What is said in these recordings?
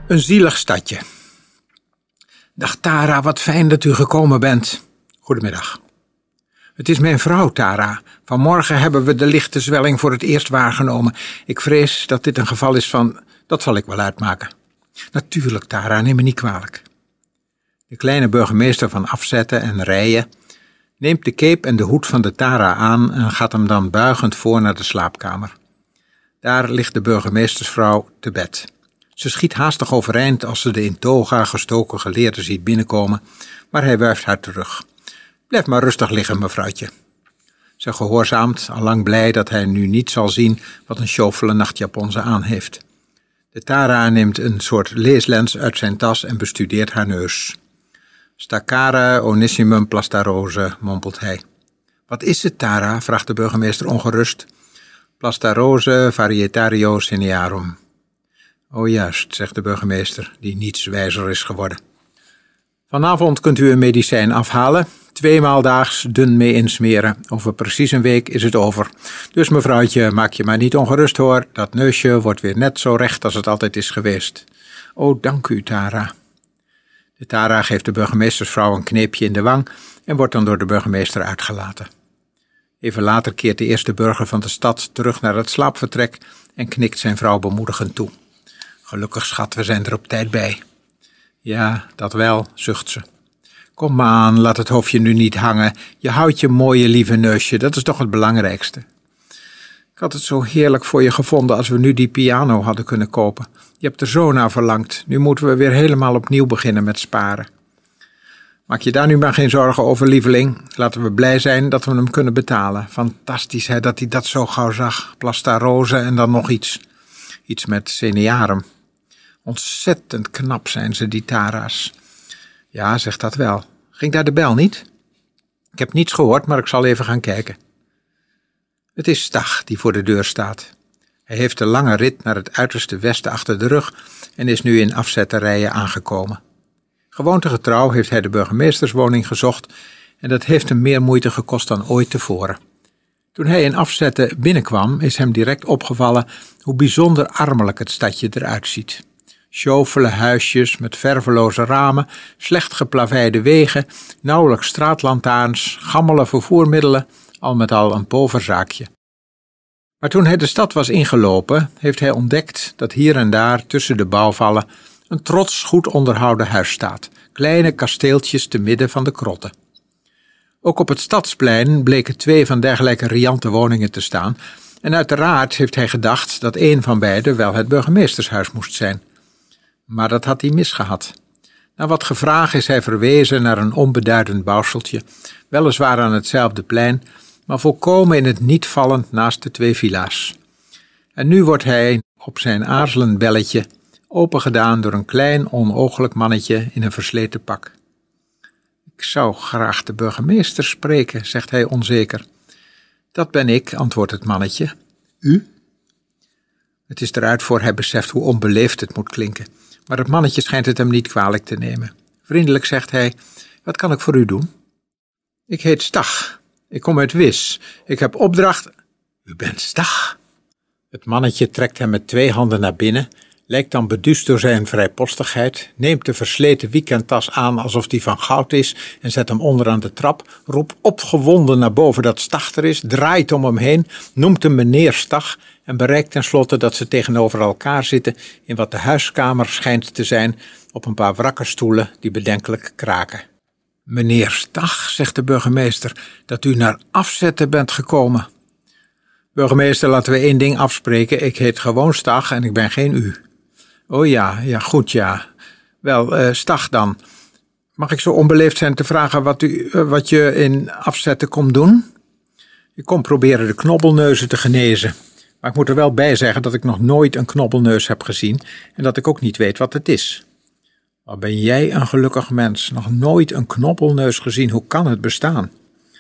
Een zielig stadje. Dag Tara, wat fijn dat u gekomen bent. Goedemiddag. Het is mijn vrouw, Tara. Vanmorgen hebben we de lichte zwelling voor het eerst waargenomen. Ik vrees dat dit een geval is van... Dat zal ik wel uitmaken. Natuurlijk, Tara, neem me niet kwalijk. De kleine burgemeester van Afzetten en Rijen neemt de cape en de hoed van de Tara aan en gaat hem dan buigend voor naar de slaapkamer. Daar ligt de burgemeestersvrouw te bed. Ze schiet haastig overeind als ze de in toga gestoken geleerde ziet binnenkomen, maar hij wuift haar terug. Blijf maar rustig liggen, mevrouwtje. Ze gehoorzaamt, allang blij dat hij nu niet zal zien wat een sjofele nachtjapon ze aan heeft. De Tara neemt een soort leeslens uit zijn tas en bestudeert haar neus. Staccare onissimum plastarose, mompelt hij. Wat is het, Tara? Vraagt de burgemeester ongerust. Plastarose varietario cinearum. O juist, zegt de burgemeester, die niets wijzer is geworden. Vanavond kunt u een medicijn afhalen, 2 maal daags dun mee insmeren. Over precies een week is het over. Dus mevrouwtje, maak je maar niet ongerust hoor, dat neusje wordt weer net zo recht als het altijd is geweest. O, dank u, Tara. De Tara geeft de burgemeestersvrouw een kneepje in de wang en wordt dan door de burgemeester uitgelaten. Even later keert de eerste burger van de stad terug naar het slaapvertrek en knikt zijn vrouw bemoedigend toe. Gelukkig, schat, we zijn er op tijd bij. Ja, dat wel, zucht ze. Kom aan, laat het hoofdje nu niet hangen. Je houdt je mooie lieve neusje, dat is toch het belangrijkste. Ik had het zo heerlijk voor je gevonden als we nu die piano hadden kunnen kopen. Je hebt er zo naar verlangd. Nu moeten we weer helemaal opnieuw beginnen met sparen. Maak je daar nu maar geen zorgen over, lieveling. Laten we blij zijn dat we hem kunnen betalen. Fantastisch, hè, dat hij dat zo gauw zag. Plastarose en dan nog iets. Iets met cinearum. Ontzettend knap zijn ze, die Tara's. Ja, zegt dat wel. Ging daar de bel niet? Ik heb niets gehoord, maar ik zal even gaan kijken. Het is Stach die voor de deur staat. Hij heeft de lange rit naar het uiterste westen achter de rug en is nu in Afzetten Rijen aangekomen. Gewoontegetrouw heeft hij de burgemeesterswoning gezocht en dat heeft hem meer moeite gekost dan ooit tevoren. Toen hij in Afzetten binnenkwam is hem direct opgevallen hoe bijzonder armelijk het stadje eruit ziet. Sjofele huisjes met verveloze ramen, slecht geplaveide wegen, nauwelijks straatlantaarns, gammele vervoermiddelen, al met al een pover zaakje. Maar toen hij de stad was ingelopen, heeft hij ontdekt dat hier en daar tussen de bouwvallen een trots goed onderhouden huis staat, kleine kasteeltjes te midden van de krotten. Ook op het stadsplein bleken 2 van dergelijke riante woningen te staan en uiteraard heeft hij gedacht dat een van beide wel het burgemeestershuis moest zijn. Maar dat had hij misgehad. Na wat gevraag is hij verwezen naar een onbeduidend bouwseltje, weliswaar aan hetzelfde plein, maar volkomen in het niet vallend naast de 2 villa's. En nu wordt hij op zijn aarzelend belletje opengedaan door een klein onooglijk mannetje in een versleten pak. Ik zou graag de burgemeester spreken, zegt hij onzeker. Dat ben ik, antwoordt het mannetje. U? Het is eruit voor hij beseft hoe onbeleefd het moet klinken, maar het mannetje schijnt het hem niet kwalijk te nemen. Vriendelijk zegt hij, wat kan ik voor u doen? Ik heet Stach. Ik kom uit Wis. Ik heb opdracht... U bent Stach? Het mannetje trekt hem met 2 handen naar binnen, lijkt dan beduust door zijn vrijpostigheid, neemt de versleten weekendtas aan alsof die van goud is en zet hem onder aan de trap, roept opgewonden naar boven dat Stach er is, draait om hem heen, noemt hem meneer Stach en bereikt tenslotte dat ze tegenover elkaar zitten in wat de huiskamer schijnt te zijn op een paar wrakkerstoelen die bedenkelijk kraken. Meneer Stach, zegt de burgemeester, dat u naar Afzetten bent gekomen. Burgemeester, laten we 1 ding afspreken. Ik heet gewoon Stach en ik ben geen u. Oh ja, goed ja. Wel, Stach dan. Mag ik zo onbeleefd zijn te vragen wat je in Afzetten komt doen? Ik kom proberen de knobbelneuzen te genezen. Maar ik moet er wel bij zeggen dat ik nog nooit een knobbelneus heb gezien en dat ik ook niet weet wat het is. Wat ben jij een gelukkig mens, nog nooit een knobbelneus gezien, hoe kan het bestaan?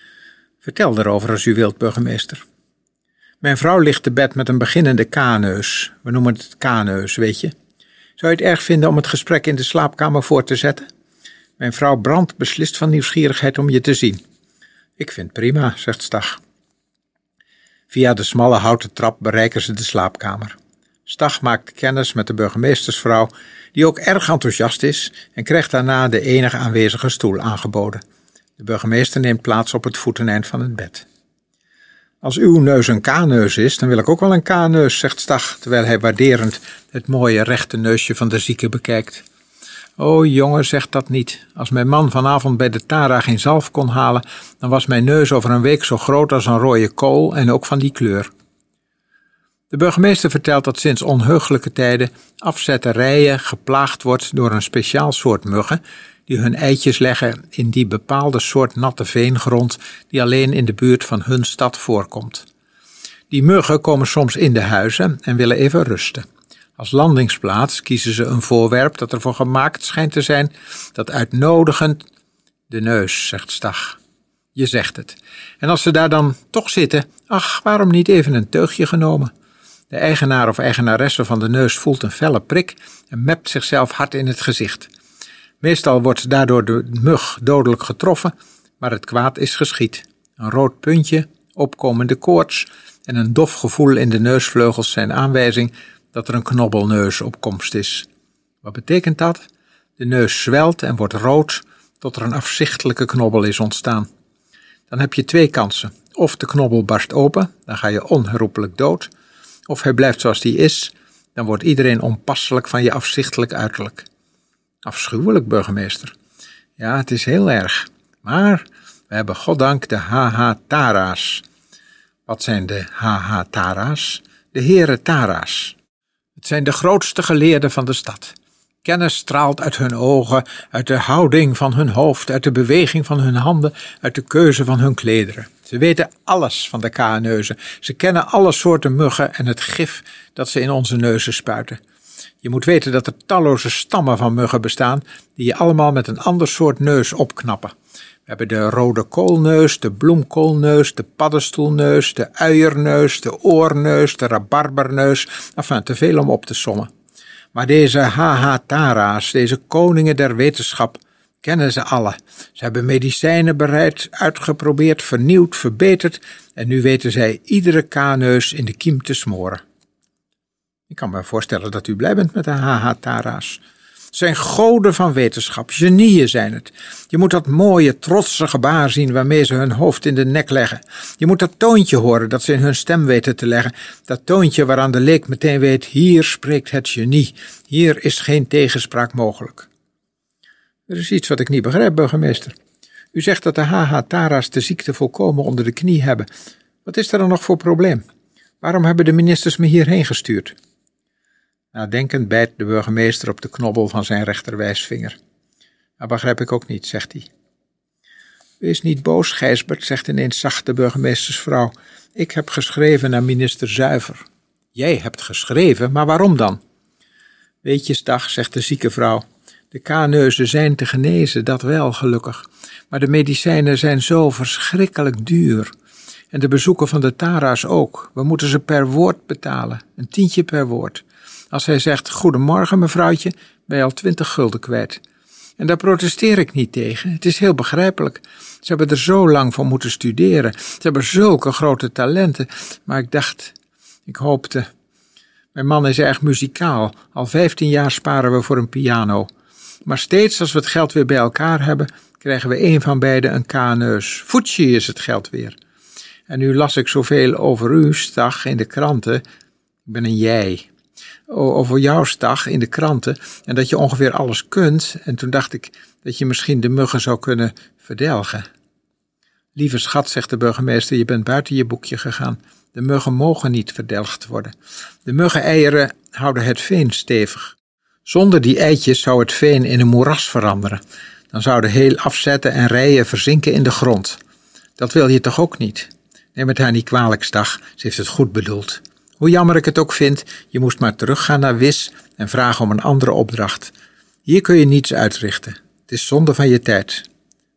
Vertel erover als u wilt, burgemeester. Mijn vrouw ligt te bed met een beginnende K-neus. We noemen het K-neus, weet je. Zou je het erg vinden om het gesprek in de slaapkamer voor te zetten? Mijn vrouw brandt beslist van nieuwsgierigheid om je te zien. Ik vind prima, zegt Stach. Via de smalle houten trap bereiken ze de slaapkamer. Stag maakt kennis met de burgemeestersvrouw, die ook erg enthousiast is en krijgt daarna de enige aanwezige stoel aangeboden. De burgemeester neemt plaats op het voeteneind van het bed. Als uw neus een K-neus is, dan wil ik ook wel een K-neus, zegt Stag, terwijl hij waarderend het mooie rechte neusje van de zieke bekijkt. O jongen, zeg dat niet. Als mijn man vanavond bij de Tara geen zalf kon halen, dan was mijn neus over een week zo groot als een rode kool en ook van die kleur. De burgemeester vertelt dat sinds onheugelijke tijden afzetterijen geplaagd wordt door een speciaal soort muggen die hun eitjes leggen in die bepaalde soort natte veengrond die alleen in de buurt van hun stad voorkomt. Die muggen komen soms in de huizen en willen even rusten. Als landingsplaats kiezen ze een voorwerp dat ervoor gemaakt schijnt te zijn dat uitnodigend de neus, zegt Stag. Je zegt het. En als ze daar dan toch zitten, ach, waarom niet even een teugje genomen? De eigenaar of eigenaresse van de neus voelt een felle prik en mept zichzelf hard in het gezicht. Meestal wordt daardoor de mug dodelijk getroffen, maar het kwaad is geschied. Een rood puntje, opkomende koorts en een dof gevoel in de neusvleugels zijn aanwijzing dat er een knobbelneus op komst is. Wat betekent dat? De neus zwelt en wordt rood tot er een afzichtelijke knobbel is ontstaan. Dan heb je 2 kansen. Of de knobbel barst open, dan ga je onherroepelijk dood. Of hij blijft zoals die is, dan wordt iedereen onpasselijk van je afzichtelijk uiterlijk. Afschuwelijk, burgemeester. Ja, het is heel erg. Maar we hebben goddank de HH-Tara's. Wat zijn de HH-Tara's? De heren Tara's. Het zijn de grootste geleerden van de stad. Kennis straalt uit hun ogen, uit de houding van hun hoofd, uit de beweging van hun handen, uit de keuze van hun klederen. Ze weten alles van de K-neuzen. Ze kennen alle soorten muggen en het gif dat ze in onze neuzen spuiten. Je moet weten dat er talloze stammen van muggen bestaan die je allemaal met een ander soort neus opknappen. We hebben de rode koolneus, de bloemkoolneus, de paddenstoelneus, de uierneus, de oorneus, de rabarberneus, enfin te veel om op te sommen. Maar deze HH-Tara's, deze koningen der wetenschap, kennen ze alle. Ze hebben medicijnen bereid, uitgeprobeerd, vernieuwd, verbeterd en nu weten zij iedere K-neus in de kiem te smoren. Ik kan me voorstellen dat u blij bent met de HH-Tara's. Het zijn goden van wetenschap, genieën zijn het. Je moet dat mooie, trotse gebaar zien waarmee ze hun hoofd in de nek leggen. Je moet dat toontje horen dat ze in hun stem weten te leggen. Dat toontje waaraan de leek meteen weet, hier spreekt het genie. Hier is geen tegenspraak mogelijk. Er is iets wat ik niet begrijp, burgemeester. U zegt dat de HH-Tara's de ziekte volkomen onder de knie hebben. Wat is er dan nog voor probleem? Waarom hebben de ministers me hierheen gestuurd? Nadenkend bijt de burgemeester op de knobbel van zijn rechterwijsvinger. Dat begrijp ik ook niet, zegt hij. Wees niet boos, Gijsbert, zegt ineens zacht de burgemeestersvrouw. Ik heb geschreven naar minister Zuiver. Jij hebt geschreven, maar waarom dan? Weet je, Stag, zegt de zieke vrouw. De K-neuzen zijn te genezen, dat wel, gelukkig. Maar de medicijnen zijn zo verschrikkelijk duur. En de bezoeken van de Tara's ook. We moeten ze per woord betalen. Een tientje per woord. Als hij zegt, goedemorgen mevrouwtje, ben je al 20 gulden kwijt. En daar protesteer ik niet tegen. Het is heel begrijpelijk. Ze hebben er zo lang voor moeten studeren. Ze hebben zulke grote talenten. Maar ik hoopte. Mijn man is erg muzikaal. Al 15 jaar sparen we voor een piano. Maar steeds als we het geld weer bij elkaar hebben, krijgen we een van beiden een K-neus. Foetsie is het geld weer. En nu las ik zoveel over u, Stag, in de kranten. Ik ben een jij. Over jouw Stag in de kranten en dat je ongeveer alles kunt. En toen dacht ik dat je misschien de muggen zou kunnen verdelgen. Lieve schat, zegt de burgemeester, je bent buiten je boekje gegaan. De muggen mogen niet verdelgd worden. De muggeneieren houden het veen stevig. Zonder die eitjes zou het veen in een moeras veranderen. Dan zouden heel afzetten en rijen verzinken in de grond. Dat wil je toch ook niet? Neem het haar niet kwalijk, Stag, ze heeft het goed bedoeld. Hoe jammer ik het ook vind, je moest maar teruggaan naar Wis en vragen om een andere opdracht. Hier kun je niets uitrichten. Het is zonde van je tijd.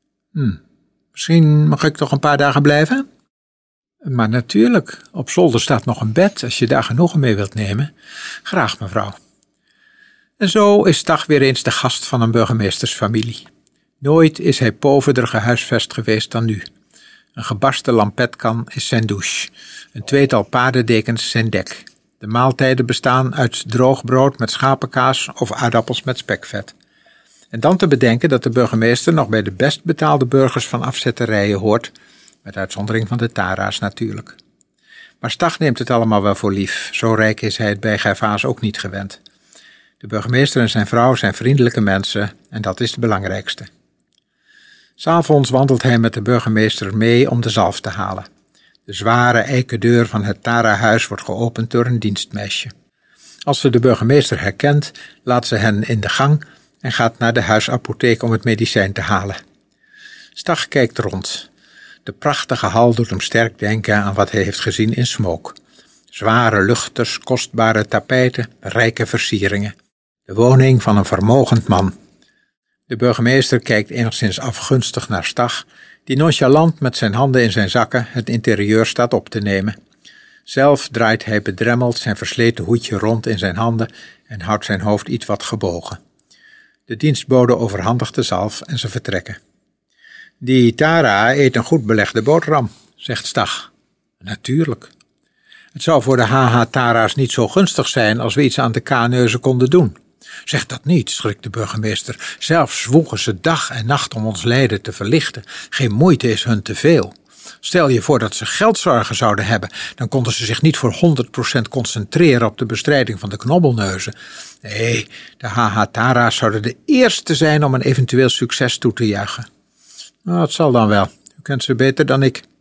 Misschien mag ik toch een paar dagen blijven? Maar natuurlijk, op zolder staat nog een bed als je daar genoegen mee wilt nemen. Graag, mevrouw. En zo is Stag weer eens de gast van een burgemeestersfamilie. Nooit is hij poverder gehuisvest geweest dan nu. Een gebarsten lampetkan is zijn douche. Een tweetal paardendekens zijn dek. De maaltijden bestaan uit droog brood met schapenkaas of aardappels met spekvet. En dan te bedenken dat de burgemeester nog bij de best betaalde burgers van afzetterijen hoort, met uitzondering van de Tara's natuurlijk. Maar Stach neemt het allemaal wel voor lief, zo rijk is hij het bij Gervaas ook niet gewend. De burgemeester en zijn vrouw zijn vriendelijke mensen en dat is het belangrijkste. 'S Avonds wandelt hij met de burgemeester mee om de zalf te halen. De zware eiken deur van het Tara-huis wordt geopend door een dienstmeisje. Als ze de burgemeester herkent, laat ze hen in de gang en gaat naar de huisapotheek om het medicijn te halen. Stach kijkt rond. De prachtige hal doet hem sterk denken aan wat hij heeft gezien in Smook. Zware luchters, kostbare tapijten, rijke versieringen. De woning van een vermogend man. De burgemeester kijkt enigszins afgunstig naar Stach, die nonchalant met zijn handen in zijn zakken het interieur staat op te nemen. Zelf draait hij bedremmeld zijn versleten hoedje rond in zijn handen en houdt zijn hoofd iets wat gebogen. De dienstbode overhandigt de zalf en ze vertrekken. Die Tara eet een goed belegde boterham, zegt Stach. Natuurlijk. Het zou voor de HH-Tara's niet zo gunstig zijn als we iets aan de K-neuzen konden doen. Zeg dat niet, schrikt de burgemeester. Zelf zwoegen ze dag en nacht om ons lijden te verlichten. Geen moeite is hun te veel. Stel je voor dat ze geldzorgen zouden hebben, dan konden ze zich niet voor 100% concentreren op de bestrijding van de knobbelneuzen. Nee, de HH-Tara's zouden de eerste zijn om een eventueel succes toe te juichen. Nou, het zal dan wel. U kent ze beter dan ik.